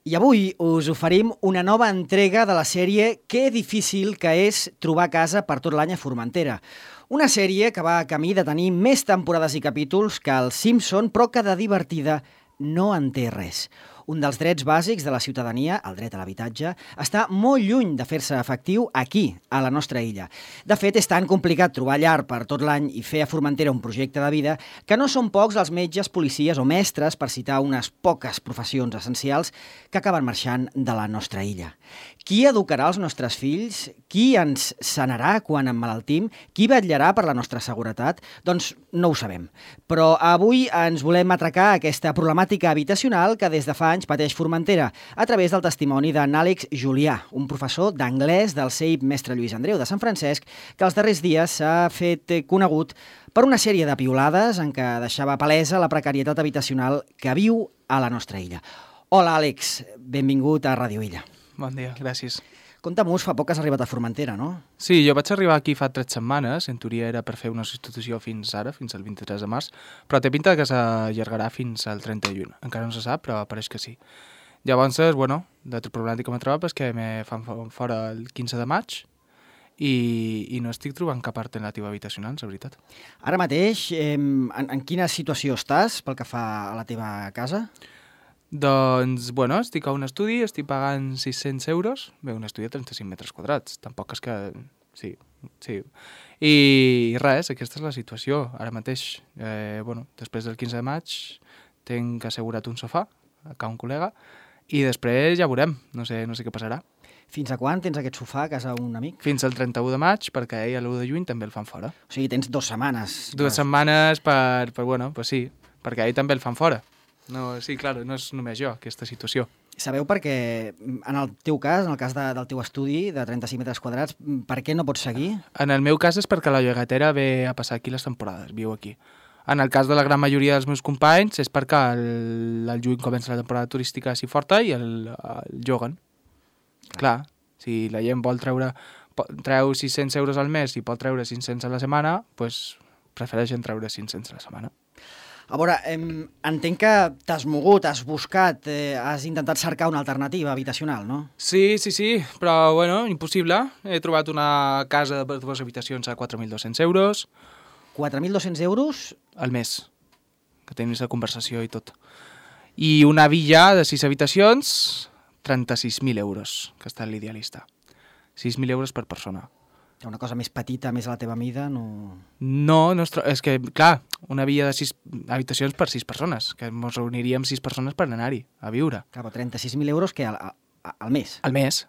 I avui us oferim una nova entrega de la sèrie Que difícil que és trobar casa per tot l'any a Formentera. Una sèrie que va a camí de tenir més temporades i capítols que els Simpson, però que de divertida no en té res. Un dels drets bàsics de la ciutadania, el dret a l'habitatge, està molt lluny de fer-se efectiu aquí, a la nostra illa. De fet, és tan complicat trobar llar per tot l'any i fer a Formentera un projecte de vida que no són pocs els metges, policies o mestres, per citar unes poques professions essencials, que acaben marxant de la nostra illa. Qui educarà els nostres fills? Qui ens sanarà quan emmalaltim? Qui vetllarà per la nostra seguretat? Doncs no ho sabem. Però avui ens volem atracar aquesta problemàtica habitacional que des de fa anys pateix Formentera a través del testimoni d'en Àlex Julià, un professor d'anglès del CEIP Mestre Lluís Andreu de Sant Francesc, que els darrers dies s'ha fet conegut per una sèrie de piulades en què deixava palesa la precarietat habitacional que viu a la nostra illa. Hola, Àlex. Benvingut a Ràdio Illa. Bon dia, gràcies. Conta'm-us, fa poc has arribat a Formentera, no? Sí, jo vaig arribar aquí fa 3 setmanes, en teoria era per fer una substitució fins ara, fins al 23 de març, però té pinta que s'allargarà fins al 30 de juny. Encara no se sap, però pareix que sí. Llavors, l'altra problemàtica que m'he trobat és que me fan fora el 15 de maig i no estic trobant cap alternativa habitacional, la veritat. Ara mateix, en quina situació estàs pel que fa a la teva casa? Doncs, estic a un estudi, estic pagant 600 euros. Bé, un estudi de 35 metres quadrats. Tampoc és que... Sí. I res, aquesta és la situació. Ara mateix, després del 15 de maig, tinc assegurat un sofà, a un col·lega, i després ja veurem. No sé què passarà. Fins a quan tens aquest sofà a casa un amic? Fins al 31 de maig, perquè ell a l'1 de juny també el fan fora. O sigui, tens 2 setmanes. 2 setmanes sí, perquè ell també el fan fora. No, sí, clar, no és només jo, aquesta situació. Sabeu per què, en el teu cas, en el cas del teu estudi de 35 metres quadrats, per què no pots seguir? En el meu cas és perquè la llogatera ve a passar aquí les temporades, viu aquí. En el cas de la gran majoria dels meus companys és perquè el juny comença la temporada turística així forta i el lloguen. Clar, si la gent treu 600 euros al mes i pot treure 500 a la setmana, doncs prefereixen treure 500 a la setmana. A veure, entenc que t'has mogut, has buscat, has intentat cercar una alternativa habitacional, no? Sí, però, impossible. He trobat una casa per 2 habitacions a 4.200 euros. 4.200 euros? Al mes, que tenis la conversació i tot. I una villa de 6 habitacions, 36.000 euros, que està l'idealista. 6.000 euros per persona. Una cosa més petita, més a la teva mida, no... No, és que, clar, una villa de 6 habitacions per 6 persones, que ens reuniríem 6 persones per anar-hi a viure. Clar, però 36.000 euros que al mes? Al mes.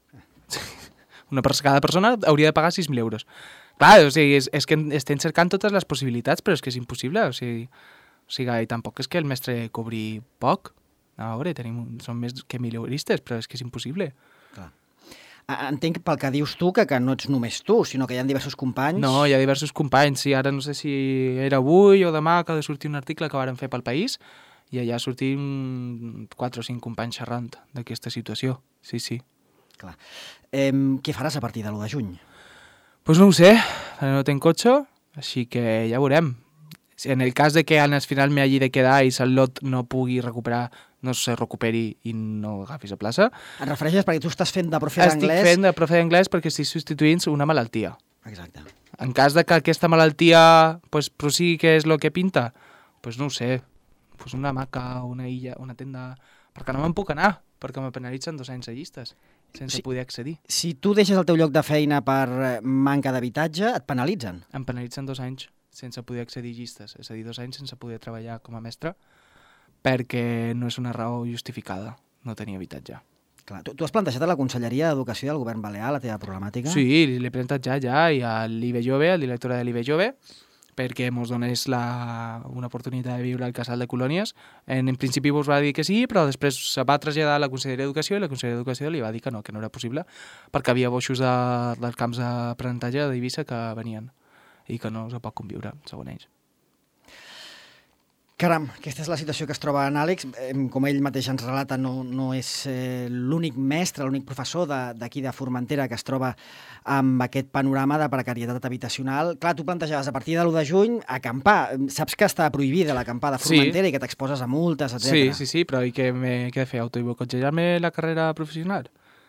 Cada persona hauria de pagar 6.000 euros. Clar, o sigui, és que estem cercant totes les possibilitats, però és que és impossible. O sigui, i tampoc és que el mestre cobri poc. A veure, som més que mileuristes, però és que és impossible. Clar. Entenc pel que dius tu que no ets només tu, sinó que hi ha diversos companys. No, hi ha diversos companys. Sí, ara no sé si era avui o demà que ha de sortir un article que varen fer pel País i allà sortim 4 o 5 companys xerrant d'aquesta situació. Sí. Clar. Què faràs a partir de l'1 de juny? Doncs no ho sé, no tenc cotxe, així que ja veurem. En el cas de que al final me hagi de quedar i el lot no pugui recuperar, no se recuperi i no agafis la plaça. Et refereixes perquè tu estàs fent de profe d'anglès? Estic fent de profe d'anglès perquè estic substituint una malaltia. Exacte. En cas de que aquesta malaltia prosigui que és el que pinta, no ho sé, una hamaca, una illa, una tenda... Perquè no me'n puc anar, perquè me penalitzen 2 anys a llistes, sense poder accedir. Si tu deixes el teu lloc de feina per manca d'habitatge, et penalitzen? Em penalitzen 2 anys sense poder accedir a llistes, és a dir, 2 anys sense poder treballar com a mestre, perquè no és una raó justificada no tenir habitatge. Clar. Tu has plantejat a la Conselleria d'Educació del Govern Balear la teva problemàtica? Sí, l'he plantejat ja, i a l'IBE Jove, al director de l'IBE Jove, perquè ens donés una oportunitat de viure al casal de colònies. En principi ens va dir que sí, però després se va traslladar a la Conselleria d'Educació i la Conselleria d'Educació li va dir que no era possible, perquè havia boixos dels camps d'aprenentatge d'Eivissa que venien i que no se pot conviure, segons ells. Caram, aquesta és la situació que es troba en Àlex. Com ell mateix ens relata, no és l'únic mestre, l'únic professor d'aquí de Formentera que es troba amb aquest panorama de precarietat habitacional. Clar, tu plantejaves a partir de l'1 de juny acampar. Saps que està prohibida l'acampada a Formentera i que t'exposes a multes, etc. Sí, però i què he de fer? Autoboicotejar-me la carrera professional?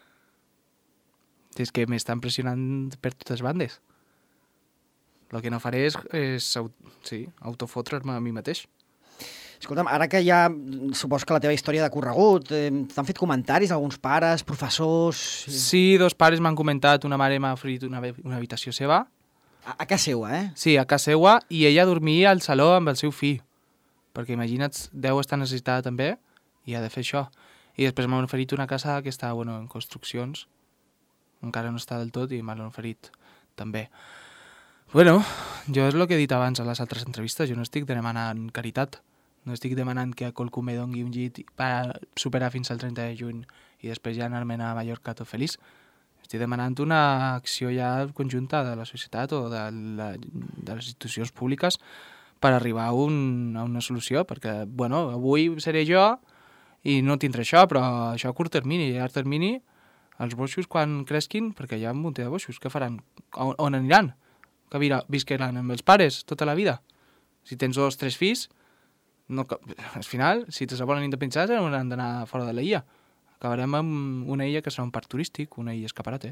És que m'estan pressionant per totes bandes. El que no faré és autofotre's-me a mi mateix. Escolta'm, ara que ja supos que la teva història de corregut, t'han fet comentaris alguns pares, professors... Sí, 2 pares m'han comentat, una mare m'ha oferit una habitació seva. A casa seua, eh? Sí, a casa seua, i ella dormia al saló amb el seu fill. Perquè imagina't, deu estar necessitada també, i ha de fer això. I després m'han oferit una casa que està, en construccions. Encara no està del tot i m'han oferit també. Jo és el que he dit abans a les altres entrevistes, jo no estic demanant caritat. No estic demanant que a qualcú me doni un llit per superar fins al 30 de juny i després ja anar-me'n a Mallorca tot feliç. Estic demanant una acció ja conjunta de la societat o de les institucions públiques per arribar a una solució, perquè, avui seré jo i no tindré això, però això a curt termini. I a llarg termini, els boixos, quan cresquin, perquè hi ha un munt de boixos, què faran? On aniran? Que visqueran amb els pares tota la vida? Si tens 2 o 3 fills, al final, si te volen independitzar, hauran d'anar fora de l'illa. Acabarem amb una illa que serà un parc turístic, una illa escaparate.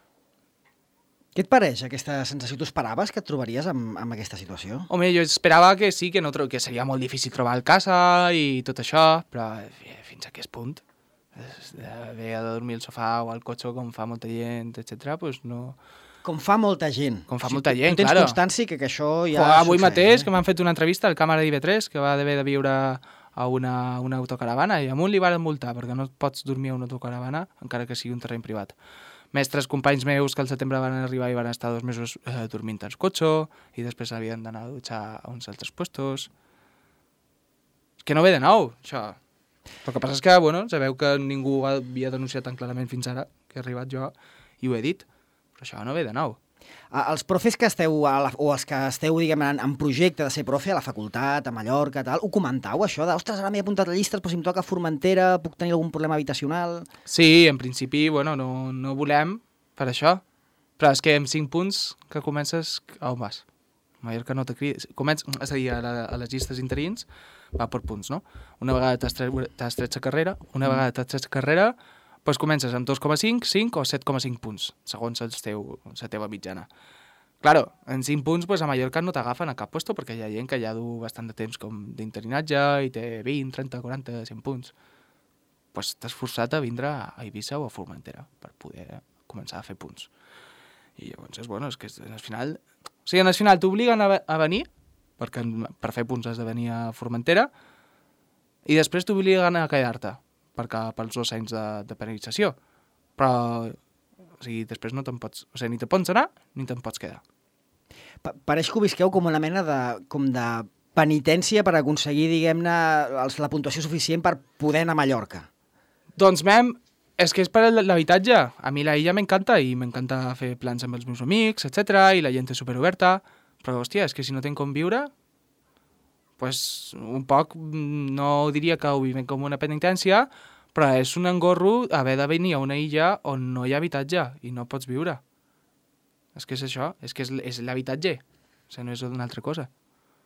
Què et pareix aquesta sensació? Tu esperaves que et trobaries amb aquesta situació? Home, jo esperava que sí, que seria molt difícil trobar el casa i tot això, però fins a aquest punt, haver de dormir al sofà o al cotxe com fa molta gent, etc., doncs no... Com fa molta gent. Com fa molta gent, tu tens claro. Constància que això ja avui succeeix, mateix, que m'han fet una entrevista al càmera d'IV3, que va haver de viure a una autocaravana, i a un li van multar, perquè no pots dormir a una autocaravana, encara que sigui un terreny privat. Mestres, companys meus, que al setembre van arribar i van estar 2 mesos dormint al cotxe, i després havien d'anar a dutxar a uns altres puestos. És que no ve de nou, això. El que passa és que, sabeu que ningú havia denunciat tan clarament fins ara, que he arribat jo, i ho he dit. Però això no ve de nou. Els profes que esteu, o els que esteu, diguem, en projecte de ser profe a la facultat, a Mallorca, tal, ho comentau, això de, ostres, ara m'he apuntat a llistes, però si em toca Formentera, puc tenir algun problema habitacional? Sí, en principi, no volem per això, però és que amb 5 punts que comences, a on vas? A Mallorca no te crides. És a dir, a les llistes interins va per punts, no? Una vegada t'has tret la carrera, doncs comences amb 2,5, 5 o 7,5 punts, segons la teva mitjana. Claro, en 5 punts a Mallorca no t'agafen a cap puesto perquè hi ha gent que ja du bastant de temps com d'interinatge i té 20, 30, 40, 100 punts. Doncs t'has forçat a vindre a Eivissa o a Formentera per poder començar a fer punts. I llavors, és que al final... O sigui, al final t'obliguen a venir, perquè per fer punts has de venir a Formentera, i després t'obliguen a quedar-te pels 2 anys de penalització. Però, després no te'n pots... O sigui, ni te pots anar, ni te'n pots quedar. Pareix que ho visqueu com una mena de penitència per aconseguir, diguem-ne, la puntuació suficient per poder anar a Mallorca. Doncs, és que és per l'habitatge. A mi la illa m'encanta i m'encanta fer plans amb els meus amics, etc. I la gent és superoberta. Però, hòstia, és que si no tenc com viure... Pues un poc, no diria que ho vivim com una penitència, però és un engorro haver de venir a una illa on no hi ha habitatge i no pots viure. És que és això, és que és l'habitatge, o sigui, no és una altra cosa.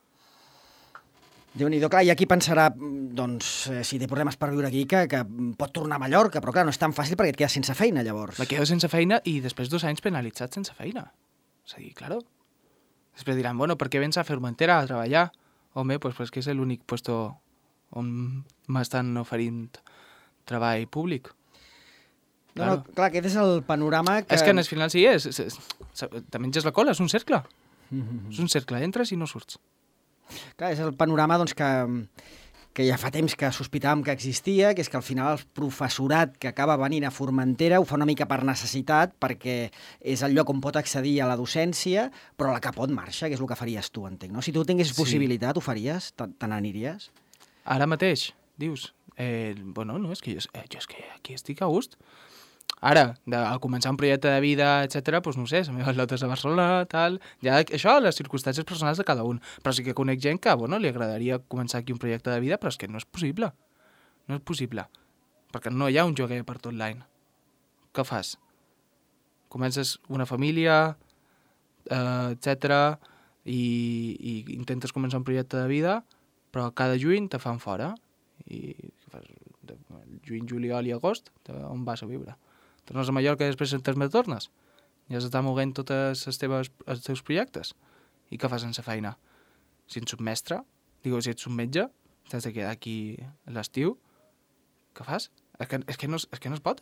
Déu-n'hi-do, clar, hi ha qui pensarà, doncs, si té problemes per viure aquí, que pot tornar a Mallorca, però clar, no és tan fàcil perquè et quedes sense feina, llavors. Me quedo sense feina i després 2 anys penalitzat sense feina. És a dir, claro. Després diran, per què vens a Formentera a treballar? Home, pues que és l'únic puesto on m'estan oferint treball públic. No, clar, aquest és el panorama que... És que al final sí, te menges la cola, és un cercle. És un cercle, entres i no surts. Clar, és el panorama doncs, que ja fa temps que sospitàvem que existia, que és que al final el professorat que acaba venint a Formentera ho fa una mica per necessitat, perquè és el lloc on pot accedir a la docència, però la que pot marxa, que és el que faries tu, entenc, no? Si tu tinguessis possibilitat, ho faries? Te n'aniries? Ara mateix, dius? No, és que jo és que aquí estic a gust. Ara, al començar un projecte de vida, etc., doncs no sé, la meva lot és a Barcelona, tal... Ja, això, les circumstàncies personals de cada un. Però sí que conec gent que, bueno, li agradaria començar aquí un projecte de vida, però és que no és possible. No és possible. Perquè no hi ha un lloguer per tot l'any. Què fas? Comences una família, etc., i intentes començar un projecte de vida, però cada juny te fan fora. I què fas? Juny, juliol i agost, on vas a viure? Tornes a Mallorca i després te'n tornes? Ja s'està moguent tots els teus projectes? I què fas sense feina? Si ets un mestre, si ets un metge, t'has de quedar aquí a l'estiu, què fas? És que no es pot.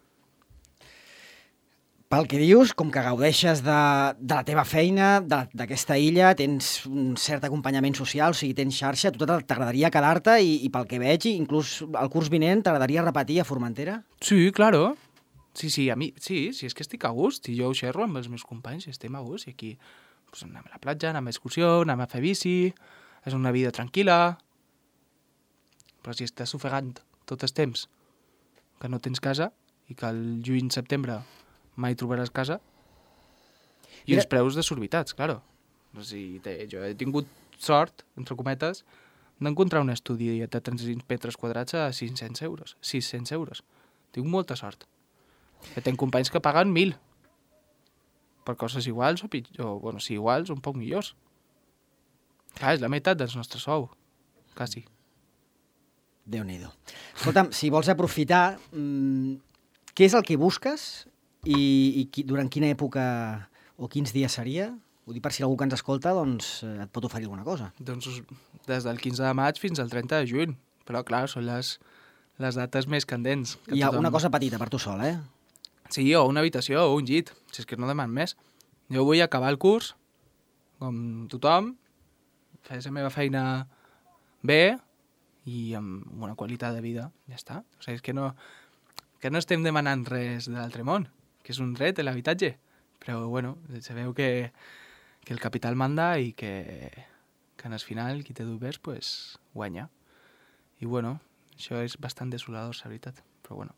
Pel que dius, com que gaudeixes de la teva feina, d'aquesta illa, tens un cert acompanyament social, o sigui, tens xarxa, a tu t'agradaria quedar-te i pel que veig, inclús el curs vinent, t'agradaria repetir a Formentera? Sí, claro. Sí, a mi, sí, és que estic a gust, i jo ho xerro amb els meus companys, i estem a gust, i aquí pues, anem a la platja, anem a excursió, anem a fer bici, és una vida tranquil·la, però si estàs ofegant tot el temps, que no tens casa, i que al juny-setembre mai trobaràs casa, i els preus desorbitats, claro. O sigui, jo he tingut sort, entre cometes, d'encontrar un estudi de 300 metres quadrats a 600 euros. 600 euros. Tinc molta sort. Que tenc companys que paguen 1.000 per coses iguals o bueno, si iguals, un poc millors. Clar, és la meitat del nostre sou, quasi. Déu-n'hi-do. Escolta'm, si vols aprofitar, què és el que busques i durant quina època o quins dies seria? Ho dic per si algú que ens escolta doncs, et pot oferir alguna cosa. Doncs des del 15 de maig fins al 30 de juny. Però, clar, són les dates més candents. Hi ha una cosa petita per tu sol, eh? Sí, o una habitació o un llit, si és que no deman més. Jo vull acabar el curs, com tothom, fer la meva feina bé i amb una qualitat de vida, ja està. O sigui, és que no estem demanant res de l'altre món, que és un dret, l'habitatge. Però, bueno, sabeu que el capital manda i que en el final qui té dubtes, pues, guanya. I, bueno, això és bastant desolador, la veritat. Però, bueno...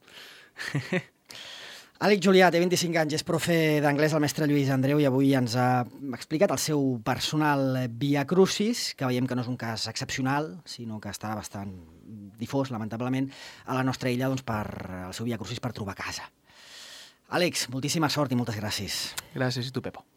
Àlex Julià té 25 anys, és profe d'anglès al mestre Lluís Andreu i avui ens ha explicat el seu personal Via Crucis, que veiem que no és un cas excepcional, sinó que està bastant difós, lamentablement, a la nostra illa doncs, per el seu Via Crucis per trobar casa. Àlex, moltíssima sort i moltes gràcies. Gràcies, i tu, Pepo.